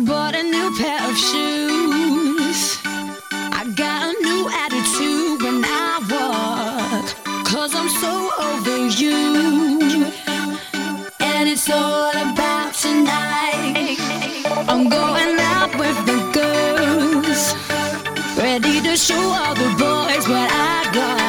bought a new pair of shoes. I got a new attitude when I walk, 'cause I'm so over you. And it's all about tonight. I'm going out with the girls, ready to show all the boys what I got.